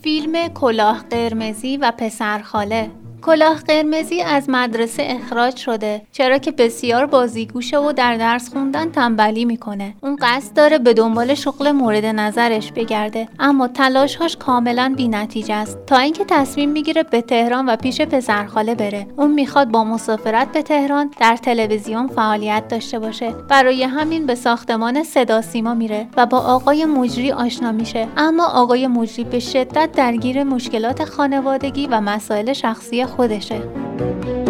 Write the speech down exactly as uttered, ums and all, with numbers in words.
فیلم کلاه قرمزی و پسرخاله. کلاه قرمزی از مدرسه اخراج شده چرا که بسیار بازیگوشه و در درس خوندن تنبلی میکنه. اون قصد داره به دنبال شغل مورد نظرش بگرده، اما تلاش‌هاش کاملا بی‌نتیجه است تا اینکه تصمیم میگیره به تهران و پیش پسرخاله بره. اون میخواد با مسافرت به تهران در تلویزیون فعالیت داشته باشه. برای همین به ساختمان صدا سیما میره و با آقای مجری آشنا میشه، اما آقای مجری به شدت درگیر مشکلات خانوادگی و مسائل شخصی خودشه.